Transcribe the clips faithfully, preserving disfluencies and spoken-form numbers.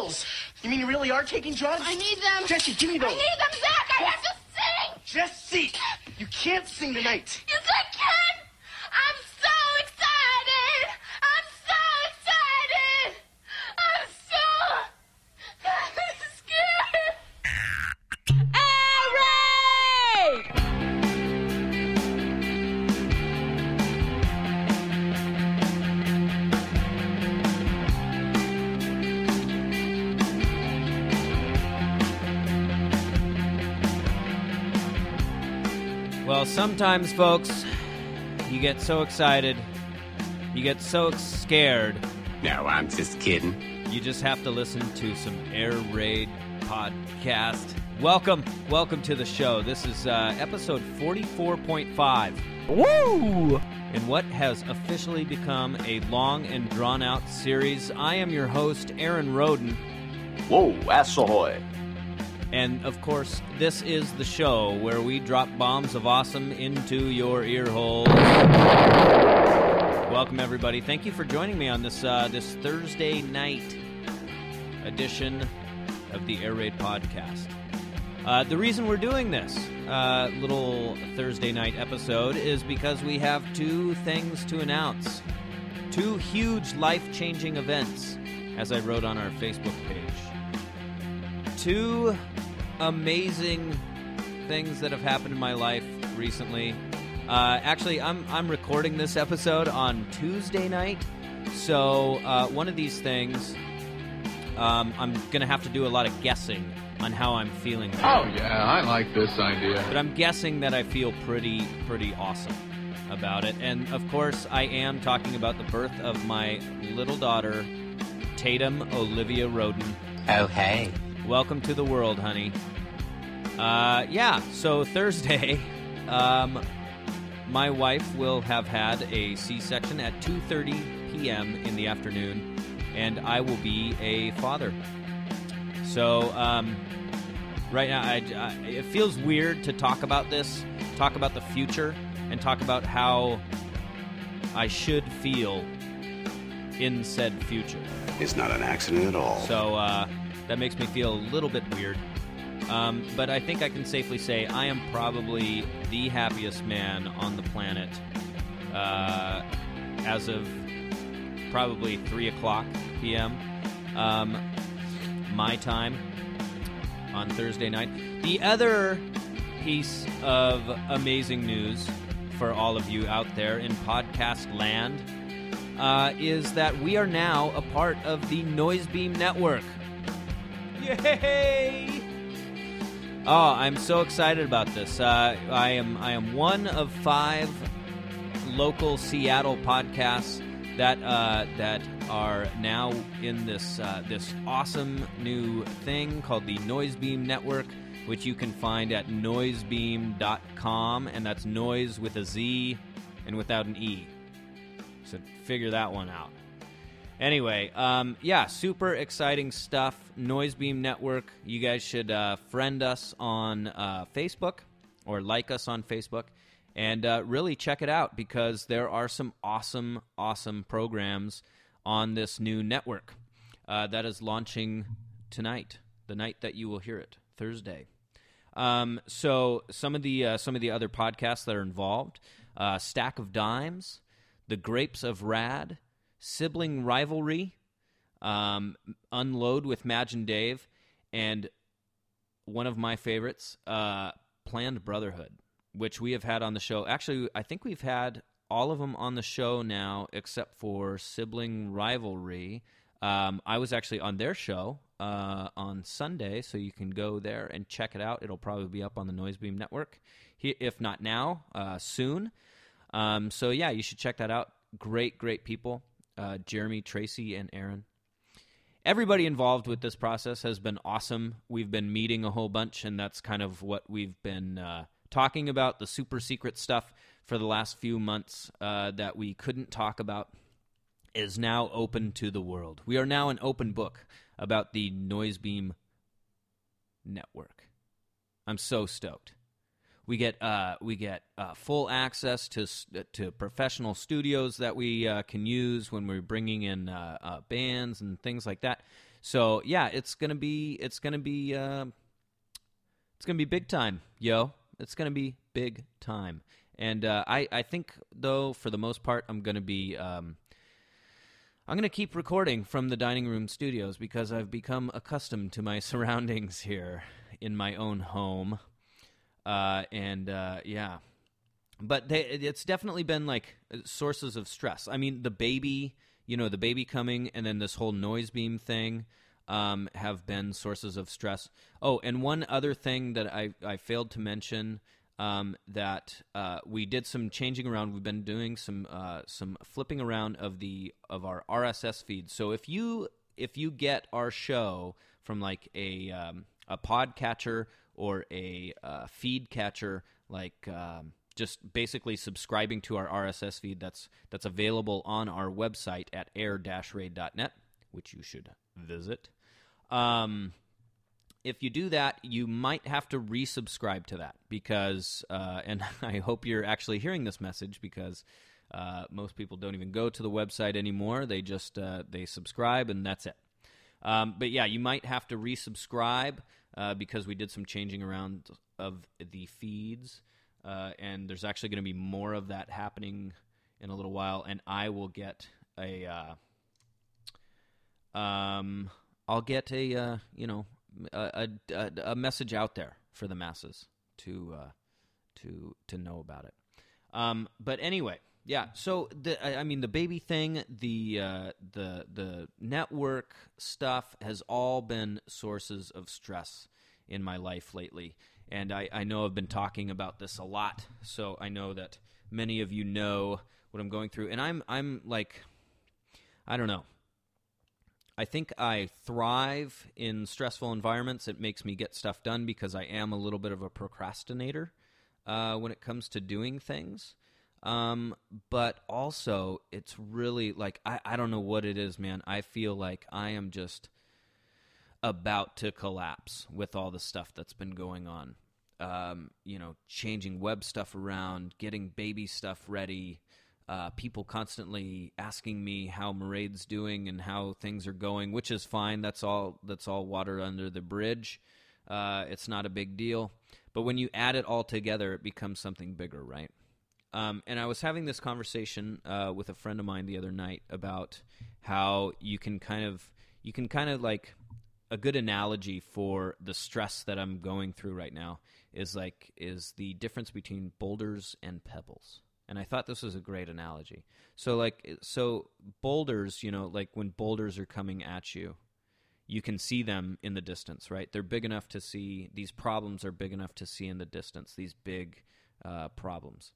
pills. You mean you really are taking drugs? I need them. Jesse, give me those. I need them, Zach. I have to sing. Jesse, you can't sing tonight. Yes, I can. I'm so excited. I'm so excited. I'm so scared. Well, sometimes, folks, you get so excited, you get so scared. No, I'm just kidding. You just have to listen to some Air Raid podcast. Welcome, welcome to the show. This is uh, episode forty-four point five. Woo! In what has officially become a long and drawn-out series. I am your host, Aaron Roden. Whoa, ass ahoy. And, of course, this is the show where we drop bombs of awesome into your ear holes. Welcome, everybody. Thank you for joining me on this uh, this Thursday night edition of the Air Raid podcast. Uh, the reason we're doing this uh, little Thursday night episode is because we have two things to announce. Two huge life-changing events, as I wrote on our Facebook page. Two amazing things that have happened in my life recently. Uh, actually, I'm I'm recording this episode on Tuesday night, so uh, one of these things, um, I'm going to have to do a lot of guessing on how I'm feeling. Oh, yeah, I like this idea. But I'm guessing that I feel pretty, pretty awesome about it. And, of course, I am talking about the birth of my little daughter, Tatum Olivia Roden. Oh, hey. Welcome to the world, honey. Uh, yeah, so Thursday, um, my wife will have had a C-section at two thirty p.m. in the afternoon, and I will be a father. So, um, right now, I, I, it feels weird to talk about this, talk about the future, and talk about how I should feel in said future. It's not an accident at all. So, uh... that makes me feel a little bit weird. Um, but I think I can safely say I am probably the happiest man on the planet uh, as of probably three o'clock p.m. Um, my time on Thursday night. The other piece of amazing news for all of you out there in podcast land uh, is that we are now a part of the Noisebeam Network. Yay! Oh, I'm so excited about this. Uh, I am I am one of five local Seattle podcasts that uh, that are now in this uh, this awesome new thing called the Noisebeam Network, which you can find at noisebeam dot com, and that's noise with a Z and without an E. So figure that one out. Anyway, um, yeah, super exciting stuff. Noisebeam Network. You guys should uh, friend us on uh, Facebook or like us on Facebook and uh, really check it out because there are some awesome, awesome programs on this new network uh, that is launching tonight, the night that you will hear it, Thursday. Um, so some of the uh, some of the other podcasts that are involved, uh, Stack of Dimes, The Grapes of Rad, Sibling Rivalry, um, Unload with Madge and Dave, and one of my favorites, uh, Planned Brotherhood, which we have had on the show. Actually, I think we've had all of them on the show now except for Sibling Rivalry. Um, I was actually on their show uh, on Sunday, so you can go there and check it out. It'll probably be up on the Noisebeam Network, if not now, uh, soon. Um, so, yeah, you should check that out. Great, great people. Uh, Jeremy, Tracy, and Aaron. Everybody involved with this process has been awesome. We've been meeting a whole bunch, and that's kind of what we've been uh, talking about, the super secret stuff for the last few months uh, that we couldn't talk about is now open to the world. We are now an open book about the Noisebeam Network. I'm so stoked. We get uh, we get uh, full access to to professional studios that we uh, can use when we're bringing in uh, uh, bands and things like that. So yeah, it's gonna be it's gonna be uh, it's gonna be big time, yo. It's gonna be big time. And uh, I I think though for the most part I'm gonna be um, I'm gonna keep recording from the dining room studios because I've become accustomed to my surroundings here in my own home. Uh, and, uh, yeah, but they, it's definitely been like sources of stress. I mean, the baby, you know, the baby coming and then this whole noise beam thing, um, have been sources of stress. Oh, and one other thing that I, I failed to mention, um, that, uh, we did some changing around. We've been doing some, uh, some flipping around of the, of our R S S feeds. So if you, if you get our show from like a, um, a podcatcher or a uh, feed catcher, like um, just basically subscribing to our R S S feed that's that's available on our website at air dash raid dot net, which you should visit. Um, if you do that, you might have to resubscribe to that because, uh, and I hope you're actually hearing this message because uh, most people don't even go to the website anymore. They just uh, they subscribe and that's it. Um, but yeah, you might have to resubscribe uh, because we did some changing around of the feeds, uh, and there's actually going to be more of that happening in a little while. And I will get a, uh, um, I'll get a, uh, you know, a, a, a message out there for the masses to uh, to to know about it. Um, but anyway. Yeah, so the I mean the baby thing, the uh, the the network stuff has all been sources of stress in my life lately, and I, I know I've been talking about this a lot. So I know that many of you know what I'm going through, and I'm I'm like, I don't know. I think I thrive in stressful environments. It makes me get stuff done because I am a little bit of a procrastinator uh, when it comes to doing things. Um, but also it's really like, I, I don't know what it is, man. I feel like I am just about to collapse with all the stuff that's been going on. Um, you know, changing web stuff around, getting baby stuff ready, uh, people constantly asking me how Maraid's doing and how things are going, which is fine. That's all, that's all water under the bridge. Uh, it's not a big deal, but when you add it all together, it becomes something bigger, right? Um, and I was having this conversation uh, with a friend of mine the other night about how you can kind of, you can kind of like, a good analogy for the stress that I'm going through right now is like, is the difference between boulders and pebbles. And I thought this was a great analogy. So like, so boulders, you know, like when boulders are coming at you, you can see them in the distance, right? They're big enough to see, these problems are big enough to see in the distance, these big uh, problems.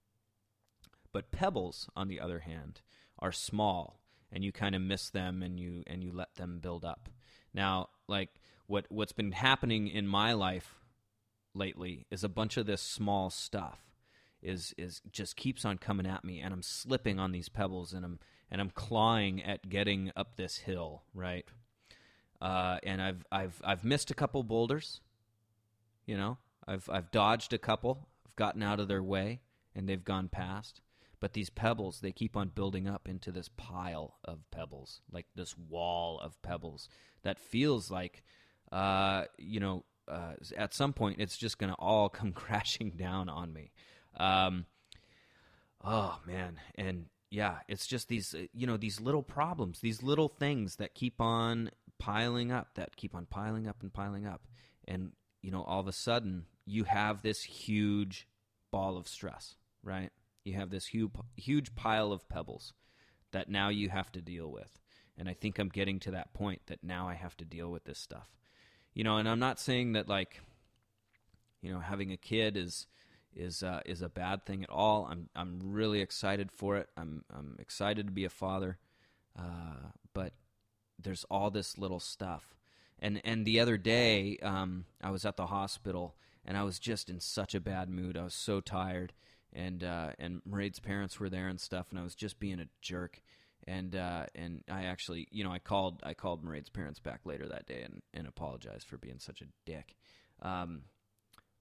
But pebbles, on the other hand, are small, and you kind of miss them, and you and you let them build up. Now, like what what's been happening in my life lately is a bunch of this small stuff is is just keeps on coming at me, and I'm slipping on these pebbles, and I'm and I'm clawing at getting up this hill, right? Uh, and I've I've I've missed a couple boulders, you know. I've I've dodged a couple. I've gotten out of their way, and they've gone past. But these pebbles, they keep on building up into this pile of pebbles, like this wall of pebbles that feels like, uh, you know, uh, at some point it's just going to all come crashing down on me. Um, oh, man. And, yeah, it's just these, you know, these little problems, these little things that keep on piling up, that keep on piling up and piling up. And, you know, all of a sudden you have this huge ball of stress, right? You have this huge, huge pile of pebbles that now you have to deal with. And I think I'm getting to that point that now I have to deal with this stuff. You know, and I'm not saying that, like, you know, having a kid is is uh, is a bad thing at all. I'm I'm really excited for it. I'm I'm excited to be a father. Uh, but there's all this little stuff. And and the other day, um, I was at the hospital, and I was just in such a bad mood. I was so tired. And uh, and Maraid's parents were there and stuff, and I was just being a jerk. And uh, and I actually, you know, I called I called Maraid's parents back later that day and, and apologized for being such a dick. Um,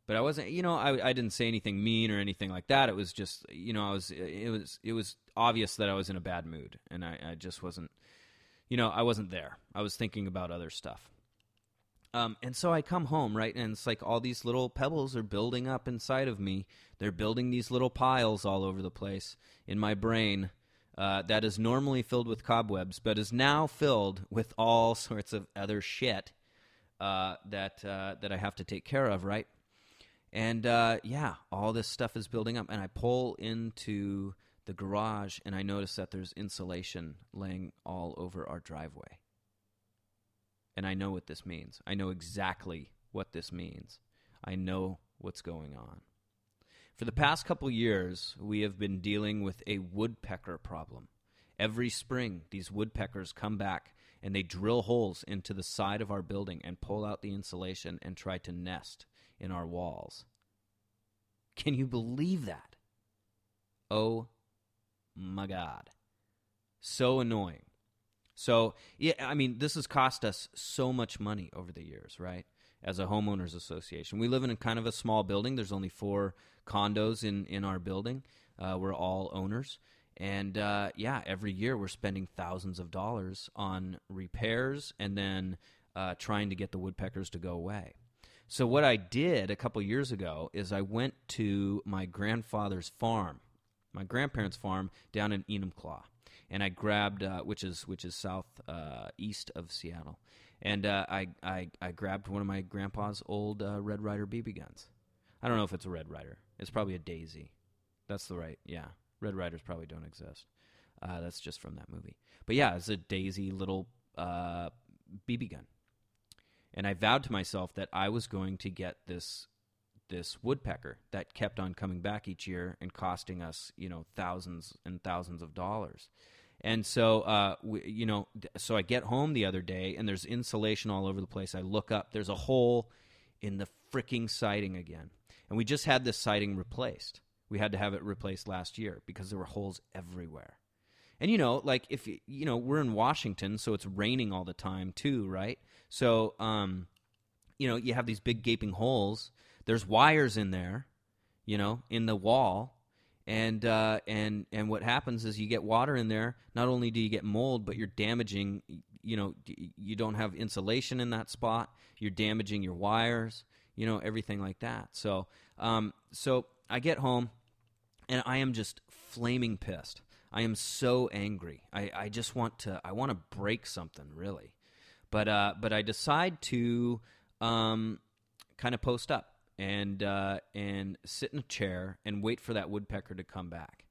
But I wasn't, you know, I, I didn't say anything mean or anything like that. It was just, you know, I was, it was, it was obvious that I was in a bad mood, and I, I just wasn't, you know, I wasn't there. I was thinking about other stuff. Um, and so I come home, right, and it's like all these little pebbles are building up inside of me. They're building these little piles all over the place in my brain uh, that is normally filled with cobwebs, but is now filled with all sorts of other shit uh, that uh, that I have to take care of, right? And, uh, yeah, all this stuff is building up, and I pull into the garage, and I notice that there's insulation laying all over our driveway. And I know what this means. I know exactly what this means. I know what's going on. For the past couple years, we have been dealing with a woodpecker problem. Every spring, these woodpeckers come back, and they drill holes into the side of our building and pull out the insulation and try to nest in our walls. Can you believe that? Oh my God. So annoying. So, yeah, I mean, this has cost us so much money over the years, right? As a homeowners association. We live in a kind of a small building. There's only four condos in, in our building. Uh, we're all owners. And, uh, yeah, every year we're spending thousands of dollars on repairs and then uh, trying to get the woodpeckers to go away. So what I did a couple years ago is I went to my grandfather's farm, my grandparents' farm down in Enumclaw, and I grabbed, uh, which is which is south uh, east of Seattle, and uh, I, I I grabbed one of my grandpa's old uh, Red Ryder B B guns. I don't know if it's a Red Ryder. It's probably a Daisy. That's the right, yeah. Red Ryders probably don't exist. Uh, that's just from that movie. But yeah, it's a Daisy little uh, B B gun. And I vowed to myself that I was going to get this this woodpecker that kept on coming back each year and costing us, you know, thousands and thousands of dollars. And so, uh, we, you know, so I get home the other day, and there's insulation all over the place. I look up, there's a hole in the freaking siding again. And we just had this siding replaced. We had to have it replaced last year because there were holes everywhere. And, you know, like, if, you know, we're in Washington, so it's raining all the time, too, right? So, um, you know, you have these big gaping holes. There's wires in there, you know, in the wall. And, uh, and, and what happens is you get water in there. Not only do you get mold, but you're damaging, you know, you don't have insulation in that spot. You're damaging your wires, you know, everything like that. So, um, so I get home, and I am just flaming pissed. I am so angry. I, I just want to, I want to break something, really. But uh, but I decide to um, kind of post up and uh, and sit in a chair and wait for that woodpecker to come back.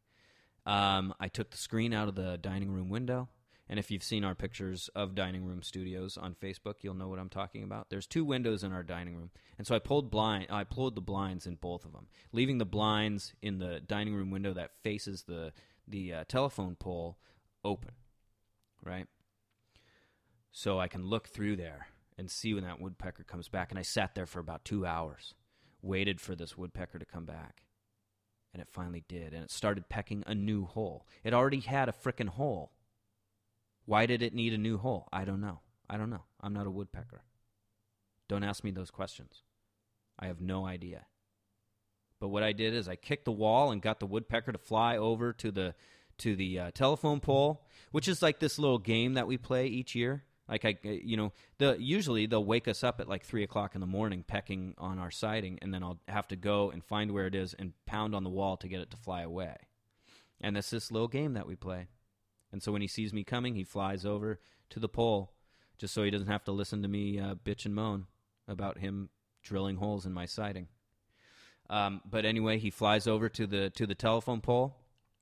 Um, I took the screen out of the dining room window, and if you've seen our pictures of dining room studios on Facebook, you'll know what I'm talking about. There's two windows in our dining room, and so I pulled blind. I pulled the blinds in both of them, leaving the blinds in the dining room window that faces the the uh, telephone pole open, right? So I can look through there and see when that woodpecker comes back. And I sat there for about two hours, waited for this woodpecker to come back. And it finally did. And it started pecking a new hole. It already had a frickin' hole. Why did it need a new hole? I don't know. I don't know. I'm not a woodpecker. Don't ask me those questions. I have no idea. But what I did is I kicked the wall and got the woodpecker to fly over to the to the uh, telephone pole, which is like this little game that we play each year. Like, I, you know, the usually they'll wake us up at like three o'clock in the morning pecking on our siding, and then I'll have to go and find where it is and pound on the wall to get it to fly away. And that's this little game that we play. And so when he sees me coming, he flies over to the pole just so he doesn't have to listen to me uh, bitch and moan about him drilling holes in my siding. Um, but anyway, he flies over to the to the telephone pole,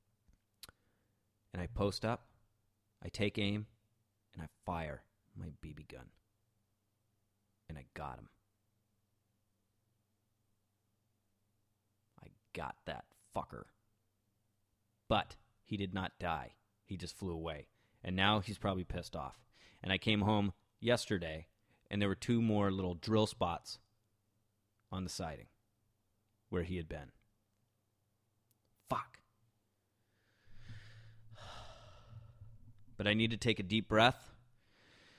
and I post up, I take aim, and I fire my B B gun. And I got him. I got that fucker. But he did not die. He just flew away. And now he's probably pissed off. And I came home yesterday, and there were two more little drill spots on the siding where he had been. Fuck. But I need to take a deep breath.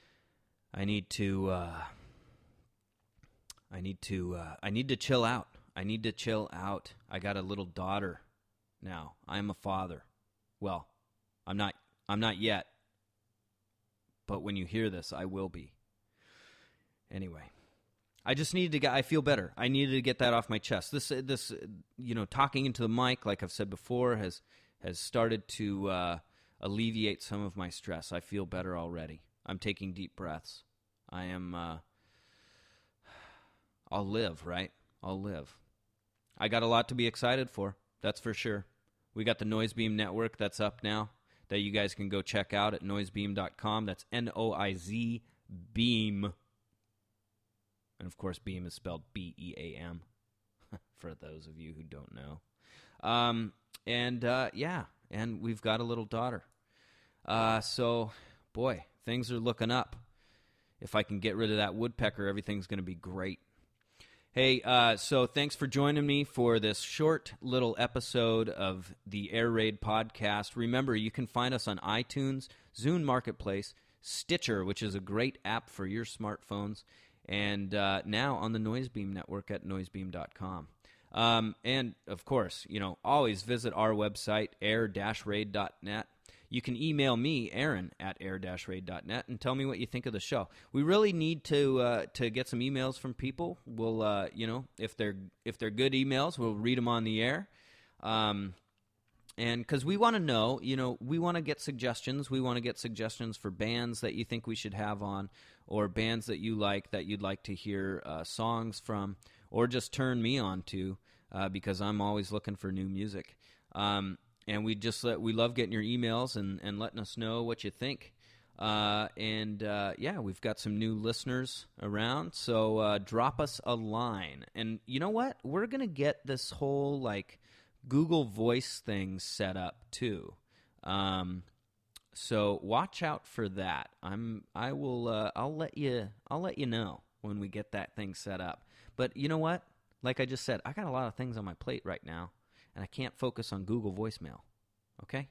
I need to, uh, I need to, uh, I need to chill out. I need to chill out. I got a little daughter now. I'm a father. Well, I'm not I'm not yet. But when you hear this, I will be. Anyway, I just needed to get, I feel better. I needed to get that off my chest. This, this, you know, talking into the mic, like I've said before, has has started to uh, alleviate some of my stress. I feel better already. I'm taking deep breaths. I am, uh, I'll live, right? I'll live. I got a lot to be excited for, that's for sure. We got the Noisebeam Network that's up now, that you guys can go check out at noisebeam dot com. That's N O I Z Beam. And, of course, Beam is spelled B E A M, for those of you who don't know. Um, and, uh, yeah, and we've got a little daughter. Uh, so, boy, things are looking up. If I can get rid of that woodpecker, everything's going to be great. Hey, uh, so thanks for joining me for this short little episode of the Air Raid podcast. Remember, you can find us on iTunes, Zune Marketplace, Stitcher, which is a great app for your smartphones, and uh, now on the Noisebeam Network at noisebeam dot com. Um, and, of course, you know, always visit our website, air dash raid dot net. You can email me, Aaron, at air dash raid dot net, and tell me what you think of the show. We really need to uh, to get some emails from people. We'll, uh, you know, if they're if they're good emails, we'll read them on the air. Um, and because we want to know, you know, we want to get suggestions. We want to get suggestions for bands that you think we should have on, or bands that you like that you'd like to hear uh, songs from, or just turn me on to, uh, because I'm always looking for new music. Um, And we just let, we love getting your emails and, and letting us know what you think. Uh, and, uh, yeah, we've got some new listeners around, so uh, drop us a line. And you know what? We're going to get this whole, like, Google Voice thing set up, too. Um, so watch out for that. I'm, I will, uh, I'll let you, I'll let you know when we get that thing set up. But you know what? Like I just said, I got a lot of things on my plate right now. And I can't focus on Google voicemail, okay?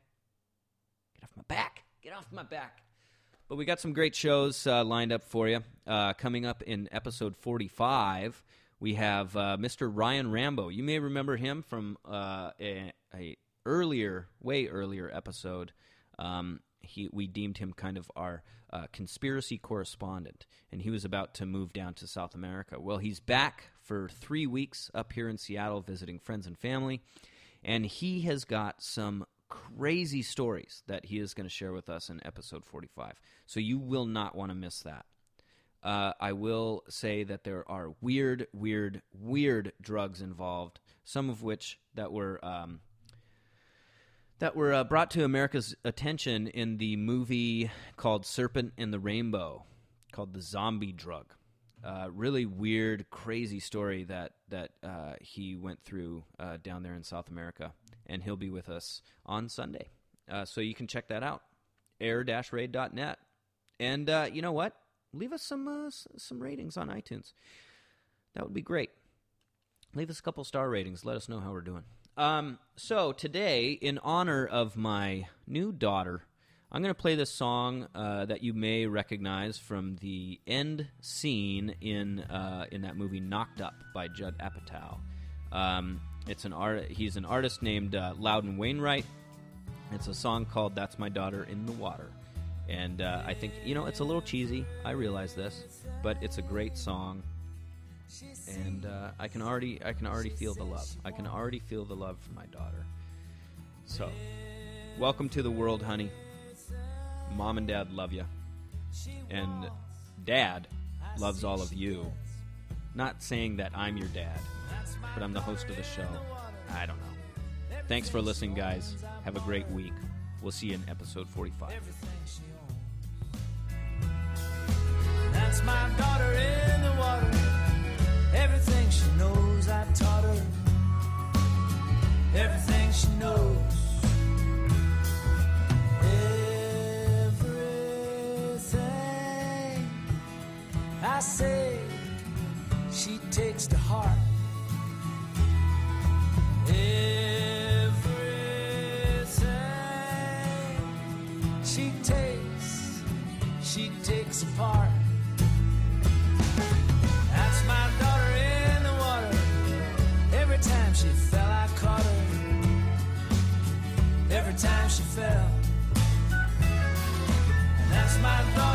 Get off my back. Get off my back. But we got some great shows uh, lined up for you. Uh, coming up in episode forty-five, we have uh, Mister Ryan Rambo. You may remember him from uh, a, a earlier, way earlier episode. Um, he we deemed him kind of our uh, conspiracy correspondent, and he was about to move down to South America. Well, he's back for three weeks up here in Seattle visiting friends and family. And he has got some crazy stories that he is going to share with us in episode forty-five. So you will not want to miss that. Uh, I will say that there are weird, weird, weird drugs involved, some of which that were um, that were uh, brought to America's attention in the movie called Serpent and the Rainbow, called The Zombie Drug. Uh, really weird, crazy story that that uh, he went through uh, down there in South America, and he'll be with us on Sunday. Uh, so you can check that out, air dash raid dot net. And uh, you know what? Leave us some uh, some ratings on iTunes. That would be great. Leave us a couple star ratings. Let us know how we're doing. Um, so today, in honor of my new daughter, I'm going to play this song uh, that you may recognize from the end scene in uh, in that movie Knocked Up by Judd Apatow. Um, it's an art. He's an artist named uh, Loudon Wainwright. It's a song called "That's My Daughter in the Water," and uh, I think you know it's a little cheesy. I realize this, but it's a great song, and uh, I can already I can already feel the love. I can already feel the love for my daughter. So, welcome to the world, honey. Mom and Dad love you, and Dad loves all of you. Not saying that I'm your dad, but I'm the host of the show. I don't know. Thanks for listening, guys. Have a great week. We'll see you in episode forty-five. That's my daughter in the water. Everything she knows, I taught her. Everything she knows. I say she takes to heart everything she takes, she takes apart. That's my daughter in the water. my daughter.